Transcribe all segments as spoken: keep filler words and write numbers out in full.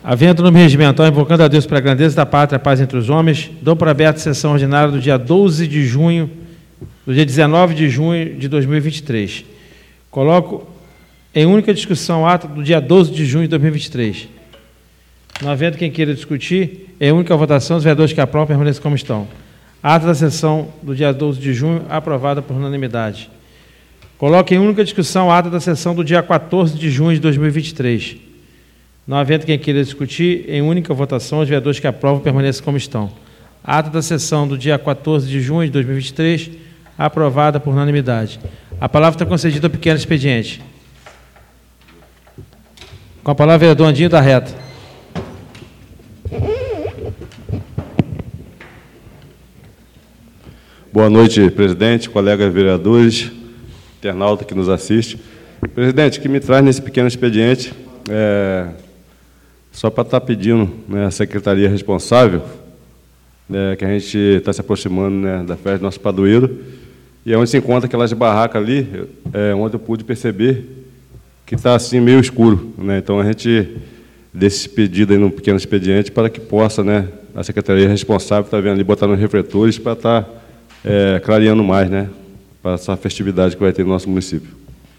Havendo no regimental, invocando a Deus pela grandeza da pátria, a paz entre os homens, dou por aberta a sessão ordinária do dia doze de junho, do dia dezenove de junho de dois mil e vinte e três. Coloco em única discussão a ata do dia doze de junho de dois mil e vinte e três. Não havendo quem queira discutir, em única votação, os vereadores que aprovam permaneçam como estão. A ata da sessão do dia doze de junho, aprovada por unanimidade. Coloco em única discussão a ata da sessão do dia quatorze de junho de dois mil e vinte e três. Não havendo quem queira discutir, em única votação, os vereadores que aprovam permaneçam como estão. A ata da sessão do dia quatorze de junho de dois mil e vinte e três, aprovada por unanimidade. A palavra está concedida ao pequeno expediente. Com a palavra, vereador Andinho da Reta. Boa noite, presidente, colegas vereadores, internauta que nos assiste. Presidente, o que me traz nesse pequeno expediente é só para estar pedindo, né, à secretaria responsável, né, que a gente está se aproximando, né, da festa do nosso padroeiro, e é onde se encontra aquelas barracas ali, é, onde eu pude perceber que está assim meio escuro, né? Então a gente deixa esse pedido aí no pequeno expediente para que possa, né, a secretaria responsável está vendo ali botar nos refletores para estar é, clareando mais, né, para essa festividade que vai ter no nosso município.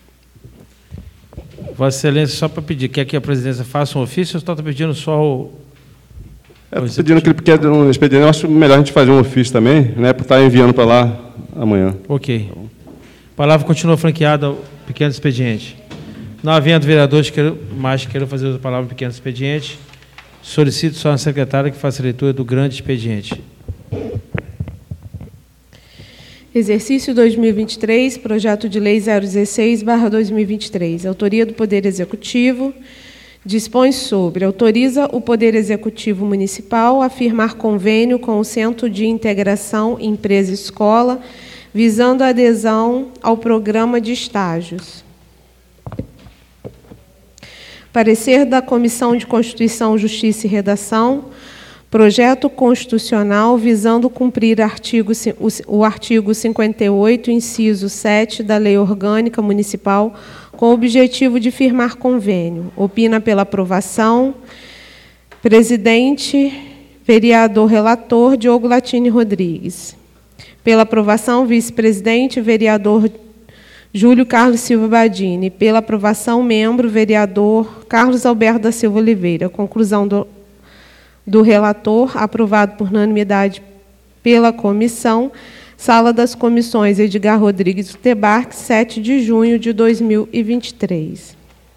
Vossa Excelência, só para pedir, quer que a presidência faça um ofício ou está pedindo só o... É, estou pedindo aquele pequeno expediente, eu acho melhor a gente fazer um ofício também, né, para estar enviando para lá amanhã. Ok. A palavra continua franqueada ao pequeno expediente. Não havendo vereadores que mais queiram fazer uso da palavra no pequeno expediente, solicito só a secretária que faça a leitura do grande expediente. Exercício dois mil e vinte e três, projeto de lei zero dezesseis barra dois mil e vinte e três. Autoria do Poder Executivo. Dispõe sobre, autoriza o Poder Executivo Municipal a firmar convênio com o Centro de Integração Empresa-Escola, visando a adesão ao programa de estágios. Parecer da Comissão de Constituição, Justiça e Redação. Projeto constitucional visando cumprir artigo, o artigo cinquenta e oito, inciso sete da Lei Orgânica Municipal, com o objetivo de firmar convênio. Opina pela aprovação. Presidente, vereador relator, Diogo Latini Rodrigues. Pela aprovação, vice-presidente, vereador Júlio Carlos Silva Badini. Pela aprovação, membro, vereador Carlos Alberto da Silva Oliveira. Conclusão do do relator, aprovado por unanimidade pela comissão. Sala das Comissões, Edgar Rodrigues do Tebarque, sete de junho de dois mil e vinte e três.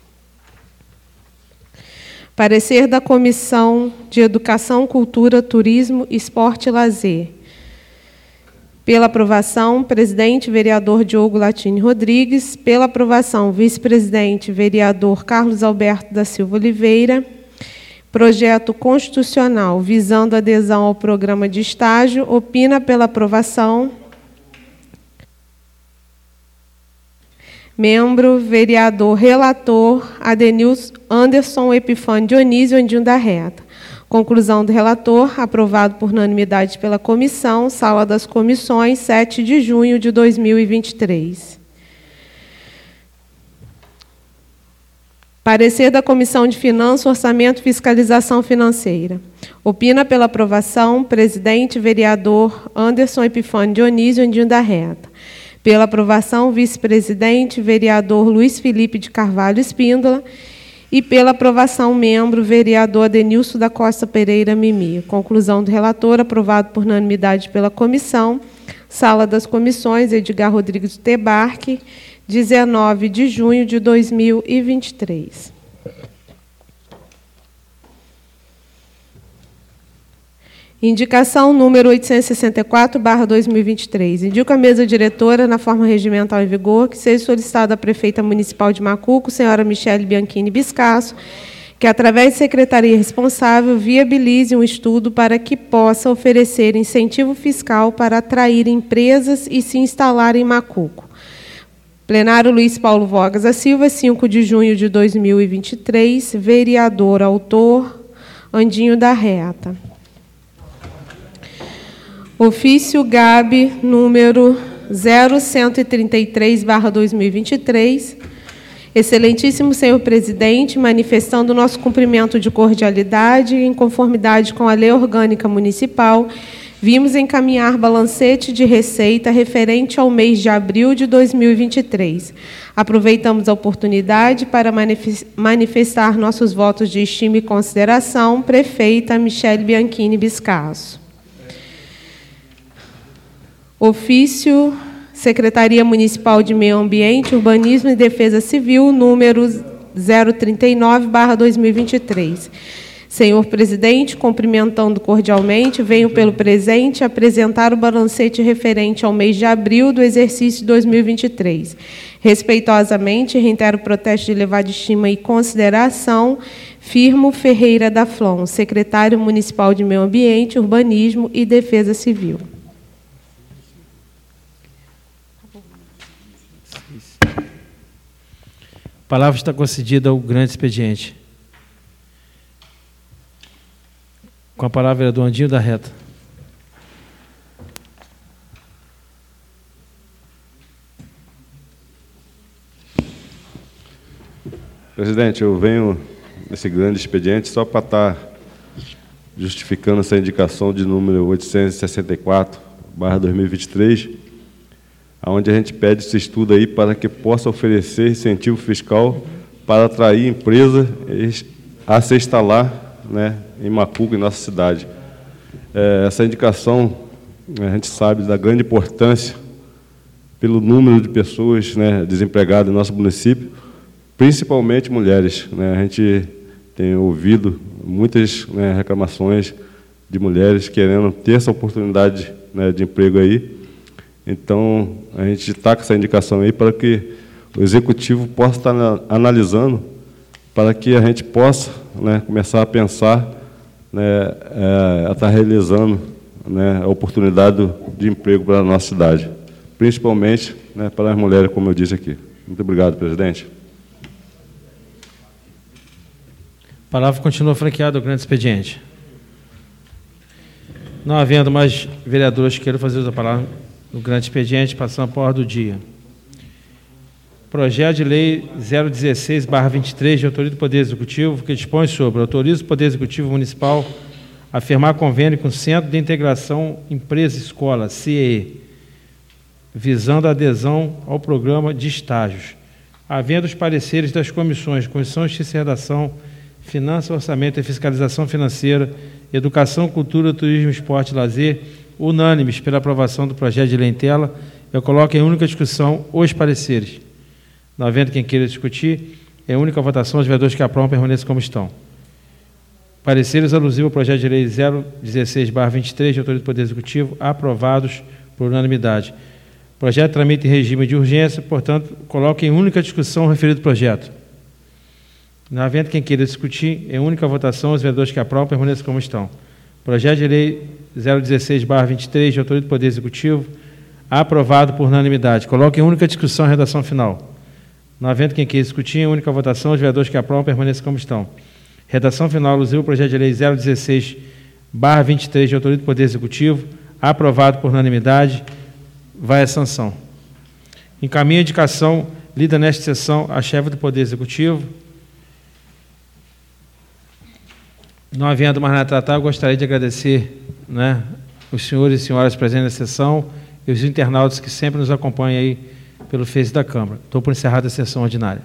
Parecer da Comissão de Educação, Cultura, Turismo, Esporte e Lazer. Pela aprovação, presidente, vereador Diogo Latini Rodrigues. Pela aprovação, vice-presidente, vereador Carlos Alberto da Silva Oliveira. Projeto constitucional visando adesão ao programa de estágio. Opina pela aprovação. Membro, vereador relator, Adenilson Anderson Epifânio Dionísio Andinho da Reta. Conclusão do relator, aprovado por unanimidade pela comissão. Sala das Comissões, sete de junho de dois mil e vinte e três. Parecer da Comissão de Finanças, Orçamento e Fiscalização Financeira. Opina pela aprovação, presidente, vereador Anderson Epifânio Dionísio Andinho da Reta. Pela aprovação, vice-presidente, vereador Luiz Felipe de Carvalho Espíndola. E pela aprovação, membro, vereador Adenilson da Costa Pereira Mimi. Conclusão do relator, aprovado por unanimidade pela comissão. Sala das Comissões, Edgar Rodrigues do Tebarque, dezenove de junho de dois mil e vinte e três. Indicação número oitocentos e sessenta e quatro, barra dois mil e vinte e três. Indico a mesa diretora, na forma regimental em vigor, que seja solicitada à prefeita municipal de Macuco, senhora Michele Bianchini Biscasso, que, através de secretaria responsável, viabilize um estudo para que possa oferecer incentivo fiscal para atrair empresas e se instalar em Macuco. Plenário Luiz Paulo Vogas da Silva, cinco de junho de dois mil e vinte e três. Vereador, autor, Andinho da Reta. Ofício G A B, número zero cento e trinta e três, barra dois mil e vinte e três. Excelentíssimo senhor presidente, manifestando o nosso cumprimento de cordialidade em conformidade com a Lei Orgânica Municipal, vimos encaminhar balancete de receita referente ao mês de abril de dois mil e vinte e três. Aproveitamos a oportunidade para manifestar nossos votos de estima e consideração. Prefeita Michele Bianchini Biscasso. Ofício Secretaria Municipal de Meio Ambiente, Urbanismo e Defesa Civil, número zero trinta e nove barra dois mil e vinte e três. Senhor presidente, cumprimentando cordialmente, venho pelo presente apresentar o balancete referente ao mês de abril do exercício de dois mil e vinte e três. Respeitosamente, reitero o protesto de elevada estima e consideração. Firmo Ferreira da Flon, secretário municipal de Meio Ambiente, Urbanismo e Defesa Civil. A palavra está concedida ao grande expediente. Com a palavra, vereador Andinho da Reta. Presidente, eu venho nesse grande expediente só para estar justificando essa indicação de número oitocentos e sessenta e quatro barra dois mil e vinte e três, onde a gente pede esse estudo aí para que possa oferecer incentivo fiscal para atrair empresa a se instalar, né, em Macuco, em nossa cidade. É, essa indicação, a gente sabe da grande importância pelo número de pessoas, né, desempregadas em nosso município, principalmente mulheres, né? A gente tem ouvido muitas, né, reclamações de mulheres querendo ter essa oportunidade, né, de emprego aí. Então, a gente está com essa indicação aí para que o Executivo possa estar analisando, para que a gente possa, né, começar a pensar, né, é, a estar realizando, né, a oportunidade de emprego para a nossa cidade, principalmente, né, para as mulheres, como eu disse aqui. Muito obrigado, presidente. A palavra continua franqueada ao grande expediente. Não havendo mais vereadores que queiram fazer uso da palavra no grande expediente, passando para a ordem do dia. Projeto de Lei zero dezesseis barra vinte e três, de autoria do Poder Executivo, que dispõe sobre autoriza o Poder Executivo Municipal a firmar convênio com o Centro de Integração Empresa-Escola, C E E, visando a adesão ao programa de estágios, havendo os pareceres das comissões de Constituição, Justiça e Redação, Finanças, Orçamento e Fiscalização Financeira, Educação, Cultura, Turismo, Esporte e Lazer, unânimes pela aprovação do projeto de lei em tela, eu coloco em única discussão os pareceres. Não havendo quem queira discutir, em única votação, os vereadores que aprovam permaneçam como estão. Pareceres alusivos ao projeto de lei zero dezesseis barra vinte e três, de autoria do Poder Executivo, aprovados por unanimidade. Projeto tramita em regime de urgência, portanto, coloco em única discussão o referido projeto. Não havendo quem queira discutir, em única votação, os vereadores que aprovam permaneçam como estão. Projeto de lei zero dezesseis barra vinte e três, de autoria do Poder Executivo, aprovado por unanimidade. Coloco em única discussão a redação final. Não havendo quem queira discutir, em única votação, os vereadores que aprovam permaneçam como estão. Redação final alusiva ao projeto de lei zero dezesseis barra vinte e três, de autoria do Poder Executivo, aprovado por unanimidade. Vai à sanção. Encaminho a indicação lida nesta sessão a chefe do Poder Executivo. Não havendo mais nada a tratar, eu gostaria de agradecer, né, os senhores e senhoras presentes na sessão e os internautas que sempre nos acompanham aí pelo Face da Câmara. Estou por encerrada a sessão ordinária.